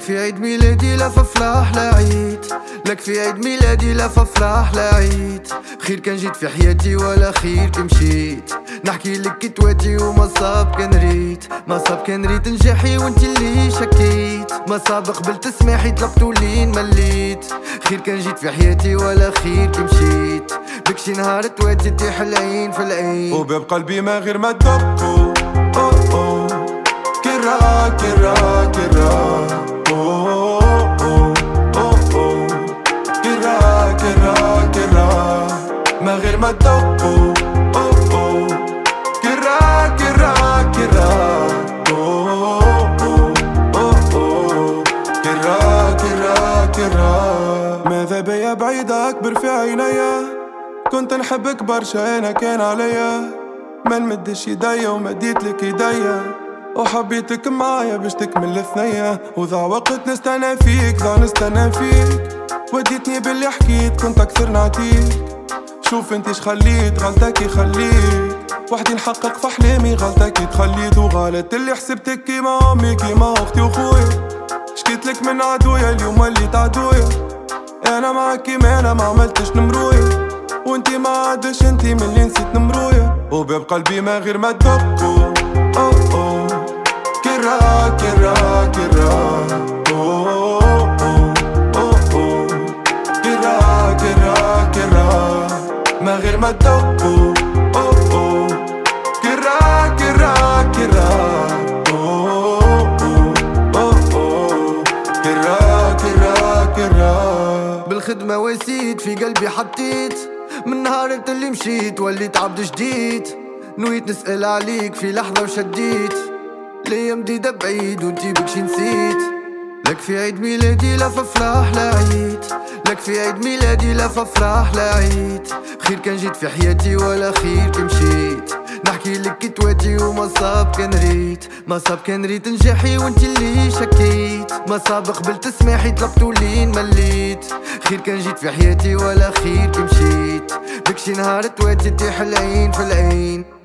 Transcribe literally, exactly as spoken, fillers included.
في عيد ميلادي لا ففرح لا عيد، لك في عيد ميلادي لا ففرح لا عيد. خير كان جيت في حياتي ولا خير كي مشيت، نحكي لك كتواتي وما صاب كان ريت، ما صاب كان ريت نجاحي وانت اللي شكيت، ما صاب قبلت سماحي طلبتو لين مليت. خير كان جيت في حياتي ولا خير كي مشيت، بك شي نهار تواتي تيح العين في العين، وباب قلبي ما غير ما تدقو. أوه أوه كرا كرا كرا أوه أوه أوه أوه كرا كرا كرا ما غير ما تدقو. أوه أوه كرا كرا كرا أوه أوه أوه أوه كرا كرا كرا. ماذا بيا بعيدة أكبر في عينيا، كنت نحبك برشا أنا كان عليا، ما نمدش ايديا ومديت لك ايديا، وحبيتك معايا باش تكمل الثنية، وضاع وقت نستنى فيك ضاع نستنى فيك، وديتني باللي حكيت كنت اكثر نعطيك. شوف انتيش خليت غلطك يخليك، وحدي نحقق في احلامي غلطك يتخليت، وغلط اللي حسبتك كيما امي كيما اختي وخويا، شكيتلك من عدويا اليوم وليت عدويا، انا معاك كيما انا ما عملتش نمرويا، وانتي ما عادش انتي من اللي نسيت نمرويا، وباب قلبي ما غير ما تدقو. أوه أوه كرا كرا كرا أوه أوه أوه أوه كرا كرا كرا ما غير ما تدقو. أوه أوه كرا كرا كرا أوه أوه أوه أوه كرا كرا كرا. بالخدمة وسيت في قلبي حطيت، من نهار اللي مشيت وليت عبد جديد، نويت نسأل عليك في لحظة وشديت، ليام مديدة بعيد وانتي بكشي نسيت. لك في عيد ميلادي لا ففرح لا عيد، لك في عيد ميلادي لا ففرح لا عيد. خير كان جيت في حياتي ولا خير كي مشيت، نحكي لك كتواتي وما صاب كان ريت، ما صاب كان ريت نجاحي وانتي اللي شكيت، ما صاب قبلت سماحي طلبتو لين مليت. خير كان جيت في حياتي ولا خير كي مشيت، بك شي نهار تواتي تيح العين في العين.